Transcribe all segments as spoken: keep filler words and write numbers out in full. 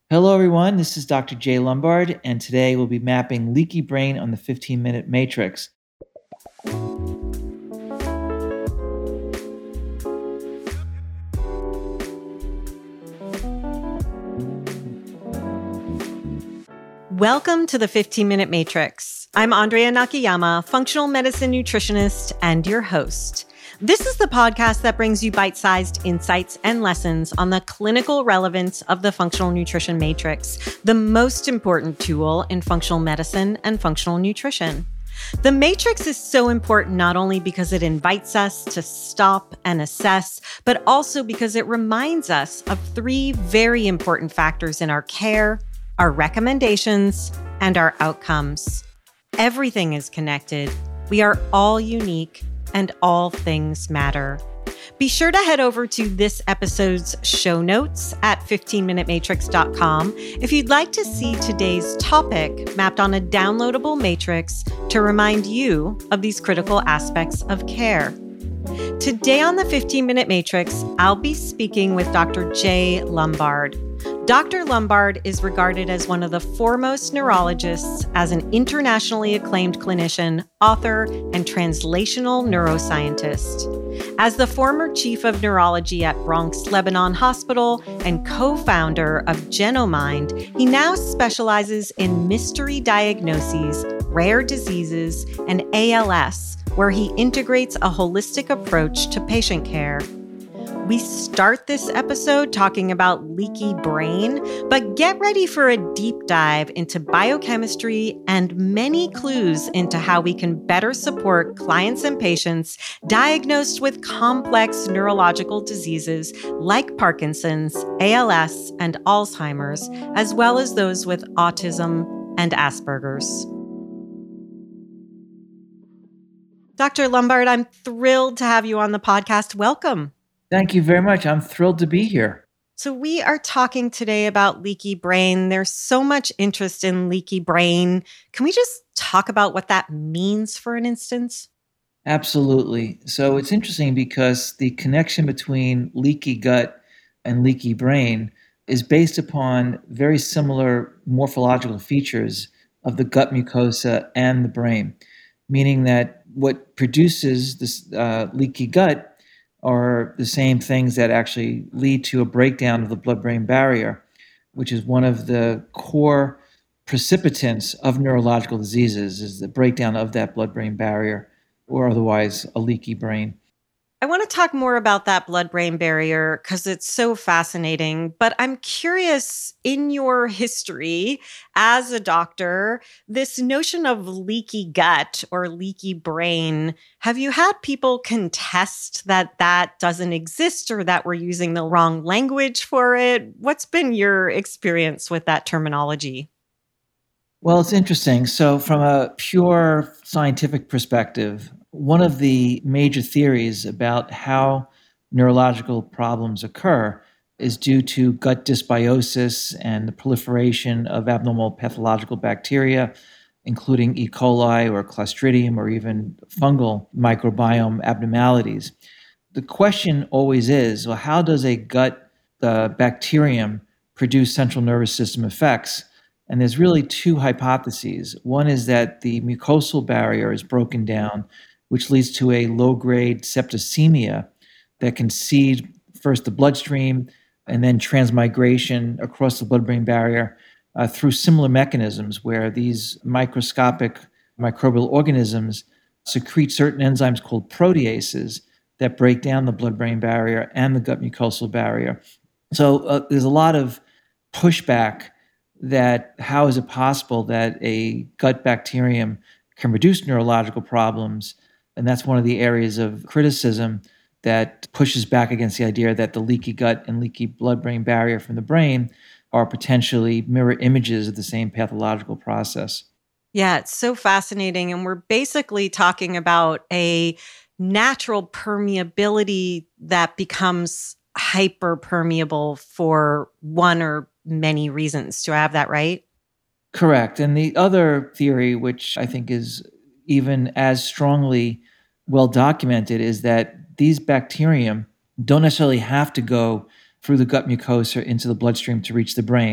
Hello, everyone. This is Doctor Jay Lombard, and today we'll be mapping leaky brain on the fifteen-minute matrix. Welcome to the fifteen-minute Matrix. I'm Andrea Nakayama, functional medicine nutritionist and your host. This is the podcast that brings you bite-sized insights and lessons on the clinical relevance of the functional nutrition matrix, the most important tool in functional medicine and functional nutrition. The matrix is so important not only because it invites us to stop and assess, but also because it reminds us of three very important factors in our care, our recommendations, and our outcomes. Everything is connected. We are all unique, and all things matter. Be sure to head over to this episode's show notes at fifteen minute matrix dot com if you'd like to see today's topic mapped on a downloadable matrix to remind you of these critical aspects of care. Today on the fifteen-minute Matrix, I'll be speaking with Doctor Jay Lombard. Doctor Lombard is regarded as one of the foremost neurologists, as an internationally acclaimed clinician, author, and translational neuroscientist. As the former chief of neurology at Bronx Lebanon Hospital and co-founder of Genomind, he now specializes in mystery diagnoses, rare diseases, and A L S, where he integrates a holistic approach to patient care. We start this episode talking about leaky brain, but get ready for a deep dive into biochemistry and many clues into how we can better support clients and patients diagnosed with complex neurological diseases like Parkinson's, A L S, and Alzheimer's, as well as those with autism and Asperger's. Doctor Lombard, I'm thrilled to have you on the podcast. Welcome. Thank you very much. I'm thrilled to be here. So we are talking today about leaky brain. There's so much interest in leaky brain. Can we just talk about what that means for an instance? Absolutely. So it's interesting because the connection between leaky gut and leaky brain is based upon very similar morphological features of the gut mucosa and the brain, meaning that what produces this uh, leaky gut are the same things that actually lead to a breakdown of the blood-brain barrier, which is one of the core precipitants of neurological diseases, is the breakdown of that blood-brain barrier, or otherwise a leaky brain. I want to talk more about that blood-brain barrier because it's so fascinating, but I'm curious, in your history as a doctor, this notion of leaky gut or leaky brain, have you had people contest that that doesn't exist or that we're using the wrong language for it? What's been your experience with that terminology? Well, it's interesting. So from a pure scientific perspective, one of the major theories about how neurological problems occur is due to gut dysbiosis and the proliferation of abnormal pathological bacteria, including E. coli or Clostridium or even fungal microbiome abnormalities. The question always is, well, how does a gut uh, bacterium produce central nervous system effects? And there's really two hypotheses. One is that the mucosal barrier is broken down, which leads to a low-grade septicemia that can seed first the bloodstream and then transmigration across the blood-brain barrier uh, through similar mechanisms where these microscopic microbial organisms secrete certain enzymes called proteases that break down the blood-brain barrier and the gut mucosal barrier. So uh, there's a lot of pushback that how is it possible that a gut bacterium can produce neurological problems. And that's one of the areas of criticism that pushes back against the idea that the leaky gut and leaky blood-brain barrier from the brain are potentially mirror images of the same pathological process. Yeah, it's so fascinating. And we're basically talking about a natural permeability that becomes hyperpermeable for one or many reasons. Do I have that right? Correct. And the other theory, which I think is even as strongly well documented, is that these bacterium don't necessarily have to go through the gut mucosa into the bloodstream to reach the brain.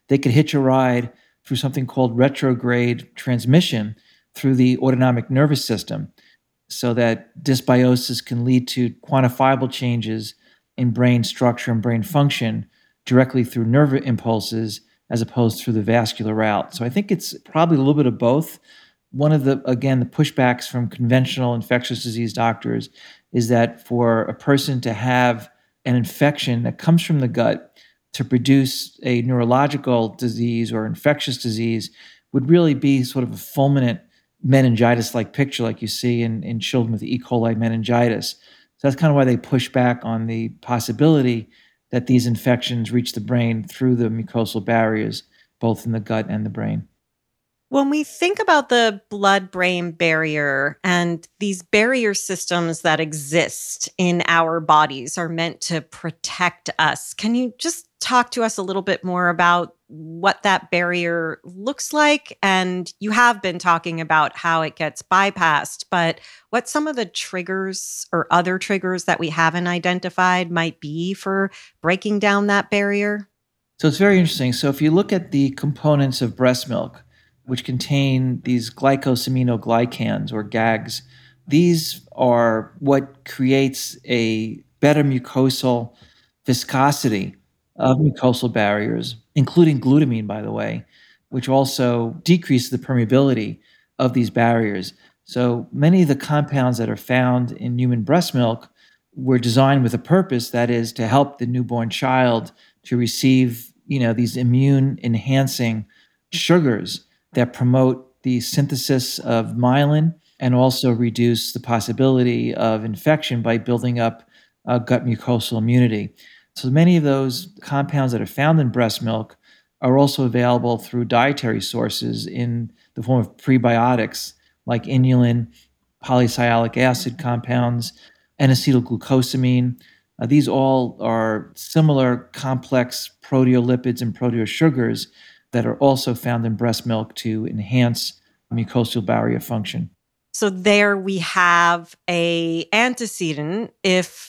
they could hitch a ride through something called retrograde transmission through the autonomic nervous system, so that dysbiosis can lead to quantifiable changes in brain structure and brain function directly through nerve impulses as opposed through the vascular route. So I think it's probably a little bit of both. One of the, again, the pushbacks from conventional infectious disease doctors is that for a person to have an infection that comes from the gut to produce a neurological disease or infectious disease would really be sort of a fulminant meningitis-like picture like you see in, in children with E. coli meningitis. So that's kind of why they push back on the possibility that these infections reach the brain through the mucosal barriers, both in the gut and the brain. When we think about the blood-brain barrier and these barrier systems that exist in our bodies are meant to protect us, can you just talk to us a little bit more about what that barrier looks like? And you have been talking about how it gets bypassed, but what some of the triggers or other triggers that we haven't identified might be for breaking down that barrier? So it's very interesting. So if you look at the components of breast milk, which contain these glycosaminoglycans or G A Gs, these are what creates a better mucosal viscosity of mucosal barriers, including glutamine, by the way, which also decreases the permeability of these barriers. So many of the compounds that are found in human breast milk were designed with a purpose, that is to help the newborn child to receive, you know, these immune enhancing sugars that promote the synthesis of myelin and also reduce the possibility of infection by building up uh, gut mucosal immunity. So many of those compounds that are found in breast milk are also available through dietary sources in the form of prebiotics like inulin, polysialic acid compounds, N-acetylglucosamine. Uh, these all are similar complex proteolipids and proteosugars that are also found in breast milk to enhance mucosal barrier function. So there we have a antecedent if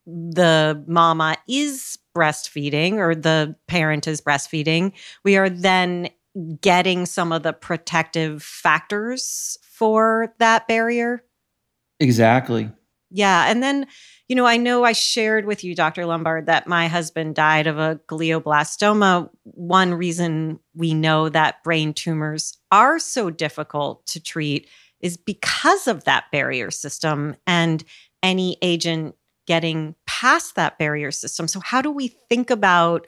the mama is breastfeeding or the parent is breastfeeding, we are then getting some of the protective factors for that barrier. Exactly. Yeah. And then, you know, I know I shared with you, Doctor Lombard, that my husband died of a glioblastoma. One reason we know that brain tumors are so difficult to treat is because of that barrier system and any agent getting past that barrier system. So how do we think about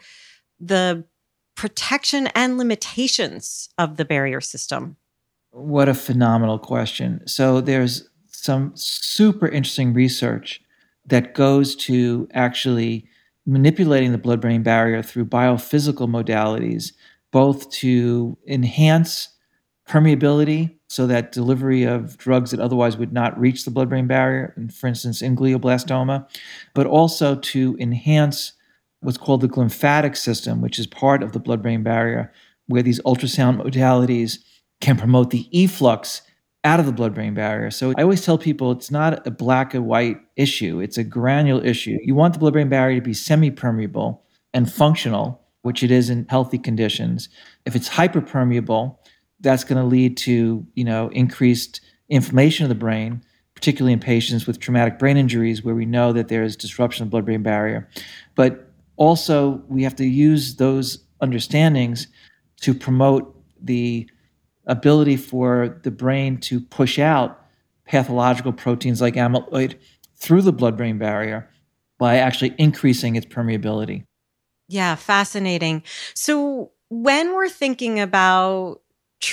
the protection and limitations of the barrier system? What a phenomenal question. So there's some super interesting research that goes to actually manipulating the blood-brain barrier through biophysical modalities, both to enhance permeability so that delivery of drugs that otherwise would not reach the blood-brain barrier, for instance, in glioblastoma, but also to enhance what's called the glymphatic system, which is part of the blood-brain barrier, where these ultrasound modalities can promote the efflux out of the blood-brain barrier. So I always tell people it's not a black and white issue. It's a granular issue. You want the blood-brain barrier to be semi-permeable and functional, which it is in healthy conditions. If it's hyperpermeable, that's going to lead to, you know, increased inflammation of the brain, particularly in patients with traumatic brain injuries where we know that there is disruption of the blood-brain barrier. But also we have to use those understandings to promote the ability for the brain to push out pathological proteins like amyloid through the blood-brain barrier by actually increasing its permeability. Yeah, fascinating. So when we're thinking about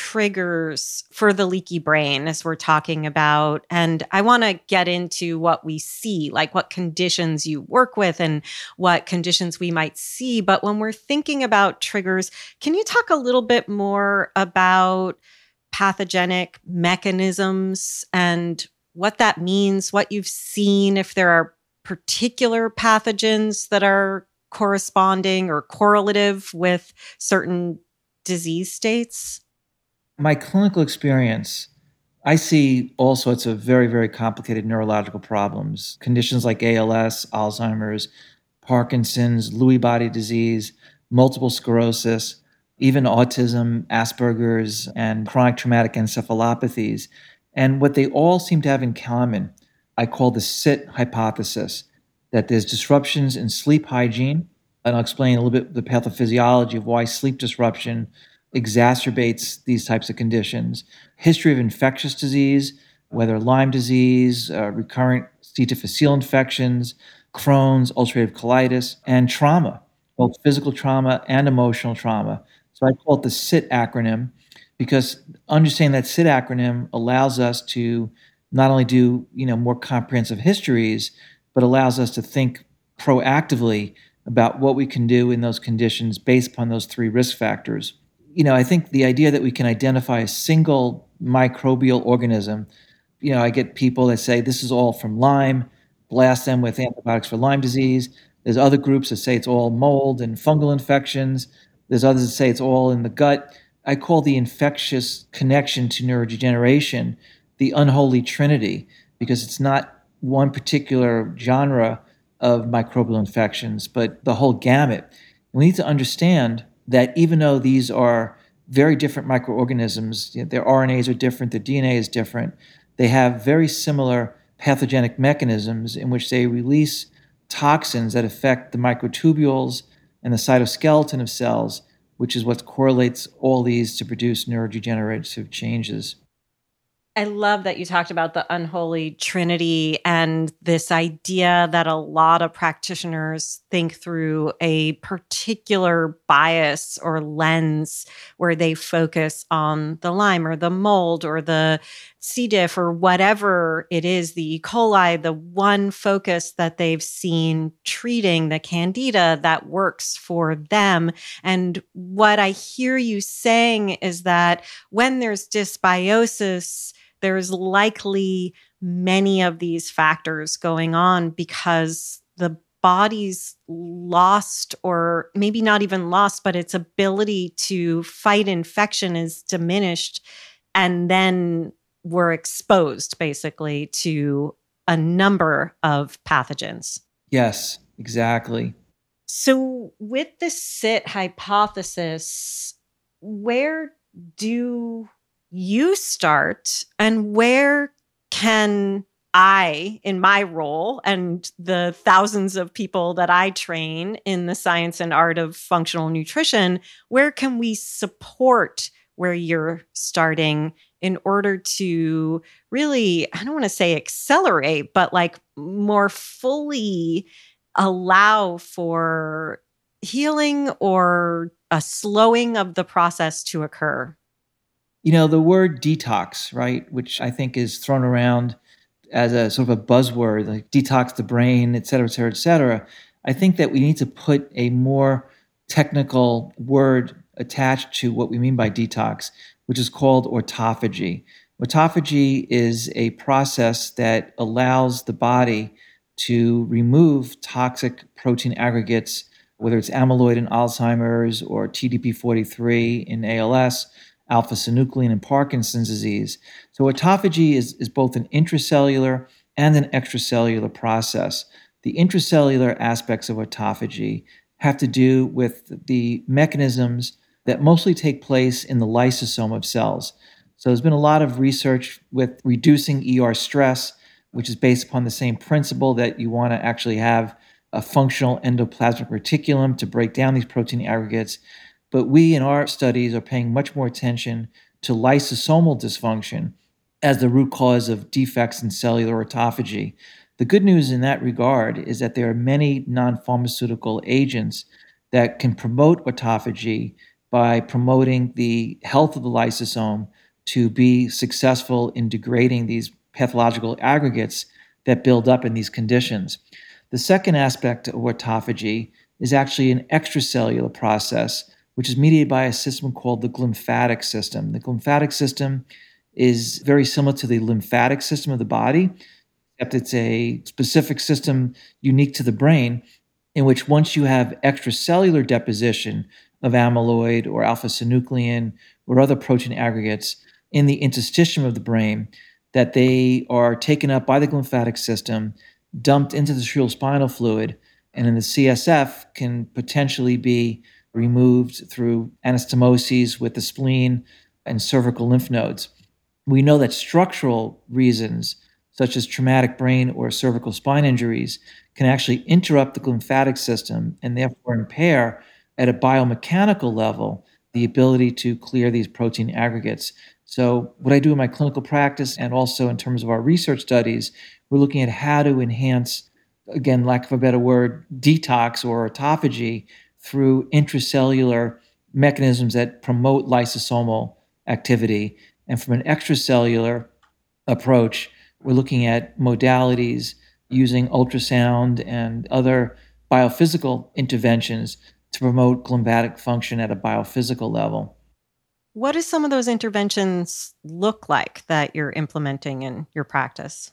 triggers for the leaky brain, as we're talking about, and I want to get into what we see, like what conditions you work with and what conditions we might see. But when we're thinking about triggers, can you talk a little bit more about pathogenic mechanisms and what that means, what you've seen, if there are particular pathogens that are corresponding or correlative with certain disease states? My clinical experience, I see all sorts of very, very complicated neurological problems, conditions like A L S, Alzheimer's, Parkinson's, Lewy body disease, multiple sclerosis, even autism, Asperger's, and chronic traumatic encephalopathies. And what they all seem to have in common, I call the SIT hypothesis, that there's disruptions in sleep hygiene. And I'll explain a little bit the pathophysiology of why sleep disruption exacerbates these types of conditions. History of infectious disease, whether Lyme disease, uh, recurrent C. difficile infections, Crohn's, ulcerative colitis, and trauma, both physical trauma and emotional trauma. So I call it the SIT acronym because understanding that SIT acronym allows us to not only do, you know, more comprehensive histories, but allows us to think proactively about what we can do in those conditions based upon those three risk factors. You know, I think the idea that we can identify a single microbial organism, you know, I get people that say this is all from Lyme, blast them with antibiotics for Lyme disease. There's other groups that say it's all mold and fungal infections. There's others that say it's all in the gut. I call the infectious connection to neurodegeneration the unholy trinity because it's not one particular genre of microbial infections, but the whole gamut. We need to understand that even though these are very different microorganisms, you know, their R N As are different, their D N A is different, they have very similar pathogenic mechanisms in which they release toxins that affect the microtubules and the cytoskeleton of cells, which is what correlates all these to produce neurodegenerative changes. I love that you talked about the unholy trinity and this idea that a lot of practitioners think through a particular bias or lens where they focus on the Lyme or the mold or the C. diff or whatever it is, the E. coli, the one focus that they've seen treating the candida that works for them. And what I hear you saying is that when there's dysbiosis, there's likely many of these factors going on because the body's lost, or maybe not even lost, but its ability to fight infection is diminished. And then we're exposed basically to a number of pathogens. Yes, exactly. So with the SIT hypothesis, where do you start and where can I, in my role and the thousands of people that I train in the science and art of functional nutrition, where can we support where you're starting in order to really, I don't want to say accelerate, but like more fully allow for healing or a slowing of the process to occur? You know, the word detox, right, which I think is thrown around as a sort of a buzzword, like detox the brain, et cetera, et cetera, et cetera. I think that we need to put a more technical word attached to what we mean by detox, which is called autophagy. Autophagy is a process that allows the body to remove toxic protein aggregates, whether it's amyloid in Alzheimer's or T D P forty-three in A L S, alpha-synuclein in Parkinson's disease. So autophagy is, is both an intracellular and an extracellular process. The intracellular aspects of autophagy have to do with the mechanisms that mostly take place in the lysosome of cells. So there's been a lot of research with reducing E R stress, which is based upon the same principle that you want to actually have a functional endoplasmic reticulum to break down these protein aggregates. But we in our studies are paying much more attention to lysosomal dysfunction as the root cause of defects in cellular autophagy. The good news in that regard is that there are many non-pharmaceutical agents that can promote autophagy by promoting the health of the lysosome to be successful in degrading these pathological aggregates that build up in these conditions. The second aspect of autophagy is actually an extracellular process, which is mediated by a system called the glymphatic system. The glymphatic system is very similar to the lymphatic system of the body, except it's a specific system unique to the brain, in which once you have extracellular deposition of amyloid or alpha-synuclein or other protein aggregates in the interstitium of the brain, that they are taken up by the glymphatic system, dumped into the cerebrospinal fluid, and in the C S F can potentially be removed through anastomoses with the spleen and cervical lymph nodes. We know that structural reasons, such as traumatic brain or cervical spine injuries, can actually interrupt the lymphatic system and therefore impair at a biomechanical level the ability to clear these protein aggregates. So what I do in my clinical practice and also in terms of our research studies, we're looking at how to enhance, again, lack of a better word, detox or autophagy through intracellular mechanisms that promote lysosomal activity. And from an extracellular approach, we're looking at modalities using ultrasound and other biophysical interventions to promote lymphatic function at a biophysical level. What do some of those interventions look like that you're implementing in your practice?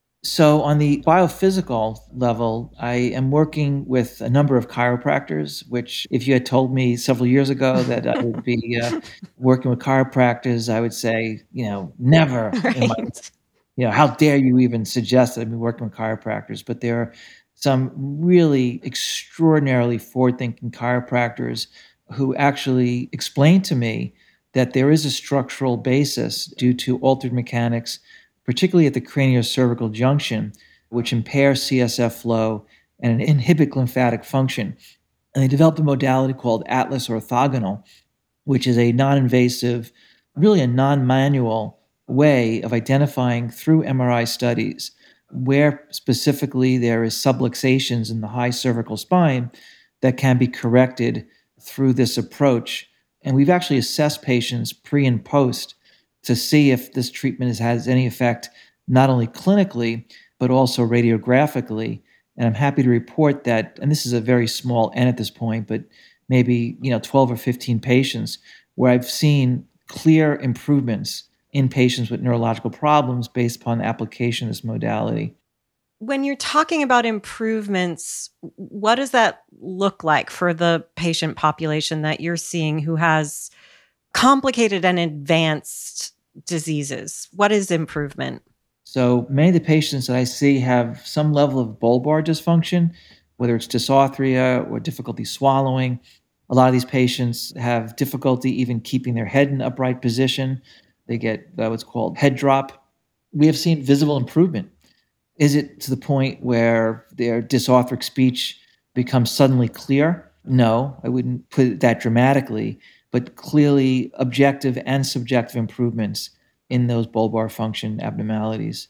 So, on the biophysical level, I am working with a number of chiropractors, which, if you had told me several years ago that I would be uh, working with chiropractors, I would say, you know, never in my, Right. you know, how dare you even suggest that I'd be working with chiropractors? But there are some really extraordinarily forward thinking chiropractors who actually explained to me that there is a structural basis due to altered mechanics, particularly at the craniocervical junction, which impair C S F flow and inhibit lymphatic function. And they developed a modality called Atlas orthogonal, which is a non-invasive, really a non-manual way of identifying through M R I studies where specifically there is subluxations in the high cervical spine that can be corrected through this approach. And we've actually assessed patients pre and post to see if this treatment has any effect, not only clinically, but also radiographically. And I'm happy to report that, and this is a very small N at this point, but maybe, you know, twelve or fifteen patients where I've seen clear improvements in patients with neurological problems based upon the application of this modality. When you're talking about improvements, what does that look like for the patient population that you're seeing who has complicated and advanced diseases? What is improvement? So many of the patients that I see have some level of bulbar dysfunction, whether it's dysarthria or difficulty swallowing. A lot of these patients have difficulty even keeping their head in upright position. They get uh, what's called head drop. We have seen visible improvement. Is it to the point where their dysarthric speech becomes suddenly clear? No, I wouldn't put it that dramatically, but clearly objective and subjective improvements in those bulbar function abnormalities.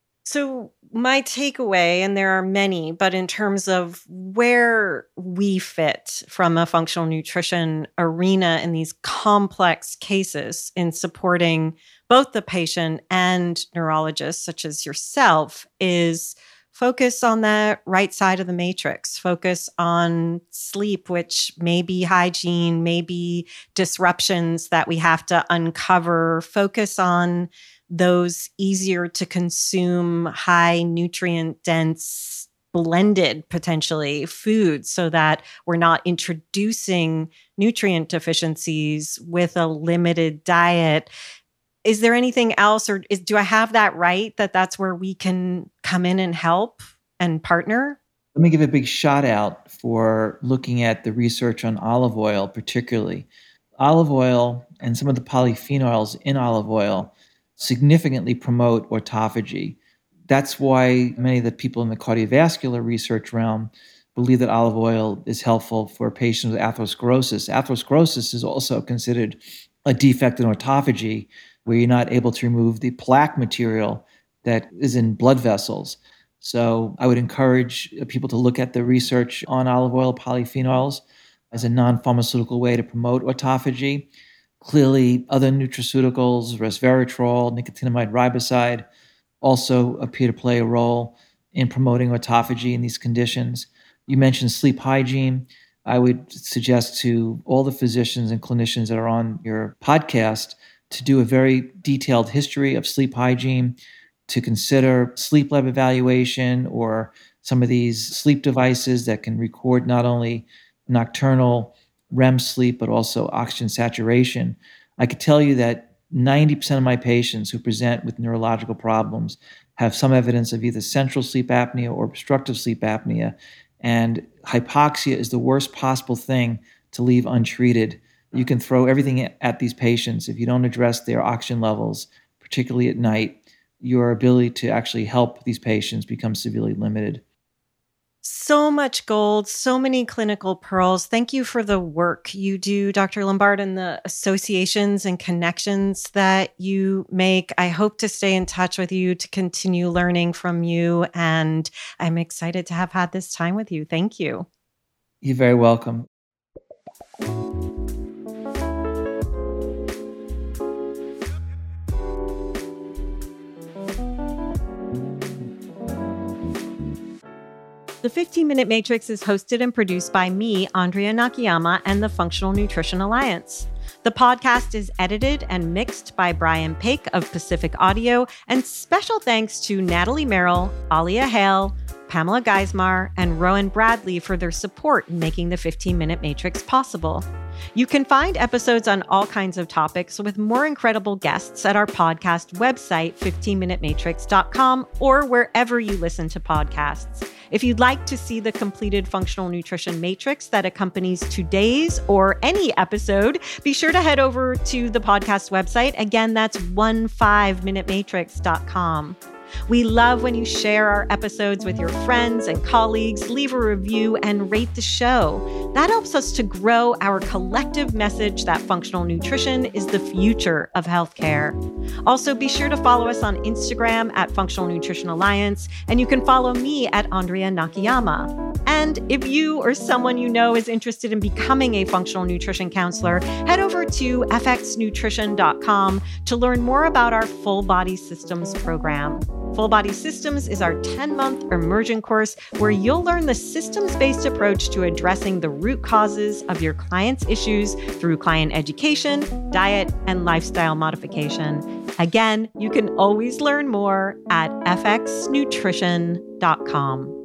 So, my takeaway, and there are many, but in terms of where we fit from a functional nutrition arena in these complex cases in supporting both the patient and neurologists, such as yourself, is focus on the right side of the matrix, focus on sleep, which may be hygiene, may be disruptions that we have to uncover, focus on those easier to consume, high nutrient dense, blended potentially foods so that we're not introducing nutrient deficiencies with a limited diet. Is there anything else, or is, do I have that right, that that's where we can come in and help and partner? Let me give a big shout out for looking at the research on olive oil, particularly. Olive oil and some of the polyphenols in olive oil significantly promote autophagy. That's why many of the people in the cardiovascular research realm believe that olive oil is helpful for patients with atherosclerosis. Atherosclerosis is also considered a defect in autophagy, where you're not able to remove the plaque material that is in blood vessels. So I would encourage people to look at the research on olive oil polyphenols as a non-pharmaceutical way to promote autophagy. Clearly, other nutraceuticals, resveratrol, nicotinamide riboside, also appear to play a role in promoting autophagy in these conditions. You mentioned sleep hygiene. I would suggest to all the physicians and clinicians that are on your podcast to do a very detailed history of sleep hygiene, to consider sleep lab evaluation or some of these sleep devices that can record not only nocturnal R E M sleep, but also oxygen saturation. I could tell you that ninety percent of my patients who present with neurological problems have some evidence of either central sleep apnea or obstructive sleep apnea. And hypoxia is the worst possible thing to leave untreated. You can throw everything at these patients. If you don't address their oxygen levels, particularly at night, your ability to actually help these patients becomes severely limited. So much gold, so many clinical pearls. Thank you for the work you do, Doctor Lombard, and the associations and connections that you make. I hope to stay in touch with you, to continue learning from you, and I'm excited to have had this time with you. Thank you. You're very welcome. The fifteen minute Matrix is hosted and produced by me, Andrea Nakayama, and the Functional Nutrition Alliance. The podcast is edited and mixed by Brian Paik of Pacific Audio, and special thanks to Natalie Merrill, Alia Hale, Pamela Geismar, and Rowan Bradley for their support in making the fifteen minute Matrix possible. You can find episodes on all kinds of topics with more incredible guests at our podcast website, fifteen minute matrix dot com, or wherever you listen to podcasts. If you'd like to see the completed functional nutrition matrix that accompanies today's or any episode, be sure to head over to the podcast website. Again, that's fifteen minute matrix dot com. We love when you share our episodes with your friends and colleagues, leave a review, and rate the show. That helps us to grow our collective message that functional nutrition is the future of healthcare. Also, be sure to follow us on Instagram at Functional Nutrition Alliance, and you can follow me at Andrea Nakayama. And if you or someone you know is interested in becoming a functional nutrition counselor, head over to f x nutrition dot com to learn more about our Full Body Systems program. Full Body Systems is our ten-month immersion course where you'll learn the systems-based approach to addressing the root causes of your clients' issues through client education, diet, and lifestyle modification. Again, you can always learn more at f x nutrition dot com.